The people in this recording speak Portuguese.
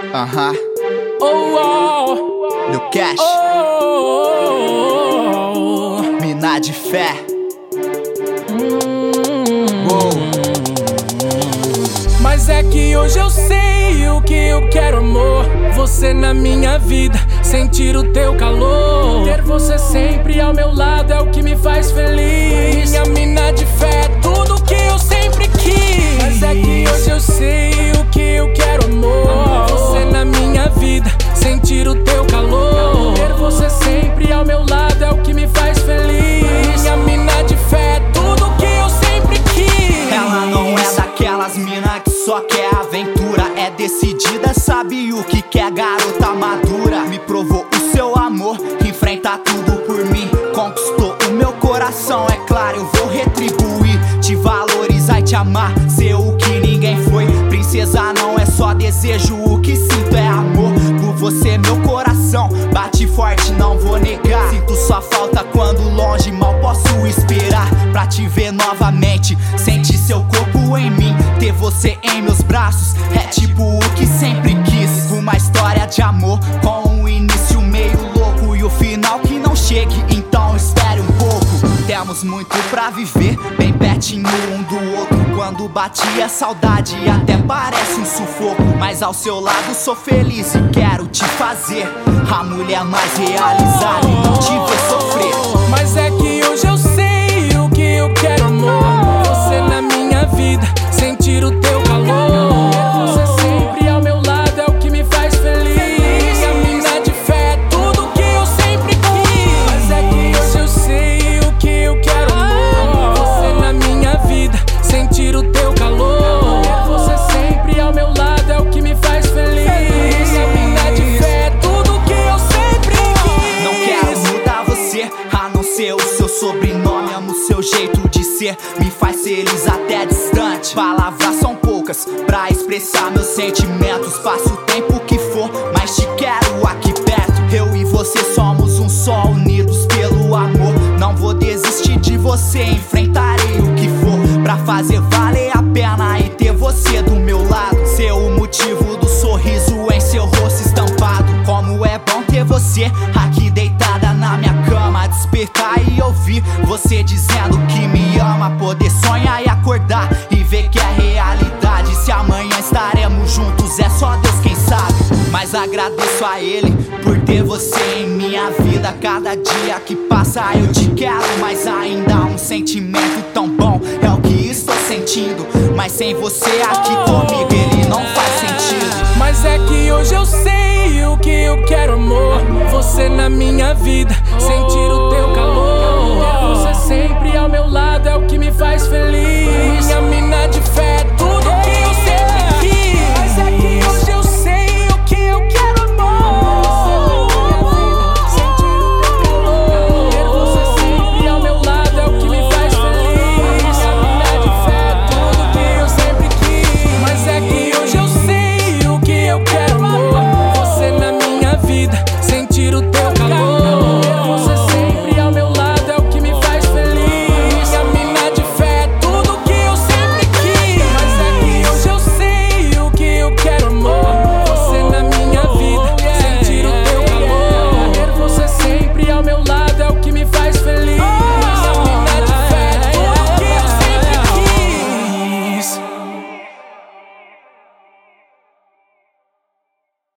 No cash, mina de fé. Mas é que hoje eu sei o que eu quero, amor. Você na minha vida, sentir o teu calor. Ter você sempre ao meu lado é o que me faz feliz. Minha mina de fé é tudo que eu sempre quis. Mas é que hoje eu sei o que eu quero, amor. Você na minha vida, sentir o teu calor. Ter você sempre ao meu lado é o que me faz feliz. Minha mina de fé é tudo que eu sempre quis. Ela não é daquelas mina que só quer aventura. É decidida, sabe o que quer, garota madura. Me provou o seu amor, enfrenta tudo por mim. Conquistou o meu coração, é claro, eu vou retribuir. Te valorizar e te amar, ser o que ninguém foi. Princesa não é só desejo, o que sinto é amor. Por você meu coração bate forte, não vou negar. Sinto sua falta quando longe, mal posso esperar pra te ver novamente. Sente seu corpo em mim, ter você em meus braços é tipo o que sempre quis. Uma história de amor com um início meio louco e o final que não chegue, então espere um pouco. Temos muito pra viver, bem pertinho um do outro. Quando bate a saudade até parece um sufoco, mas ao seu lado sou feliz e quero te fazer a mulher mais realizada e não te ver sofrer. Mas é que hoje eu sei o que eu quero, amor. Você na minha vida, sentir o teu calor. Ter você sempre ao meu lado é o que me faz feliz. Minha mina de fé é tudo que eu sempre quis. Mas é que hoje eu sei o que eu quero, amor. Você na minha vida, sentir o teu calor. Ter você sempre ao meu lado é o que me faz feliz. Minha mina de fé é tudo que eu sempre quis. Não quero mudar você, a não ser o seu sobrenome. Amo o seu jeito de ser, me faz feliz até distante. Palavras são poucas pra expressar meus sentimentos. Passo o tempo que for, mas te quero aqui perto. Eu e você somos um só, unidos pelo amor. Não vou desistir de você, enfrentarei o que for pra fazer valer a pena e ter você do meu lado. Ser o motivo do sorriso em seu rosto estampado. Como é bom ter você aqui deitada na minha cama. Despertar e ouvir você dizendo que me ama. Poder sonhar e acordar e ver que é realidade. Se amanhã estaremos juntos é só Deus quem sabe. Mas agradeço a Ele por ter você em minha vida. Cada dia que passa eu te quero, mas ainda um sentimento tão bom é o que estou sentindo. Mas sem você aqui comigo ele não faz sentido. Mas é que hoje eu sei o que eu quero, amor. Você na minha vida, sentir o teu calor. Ter você sempre ao meu lado é o que me faz feliz.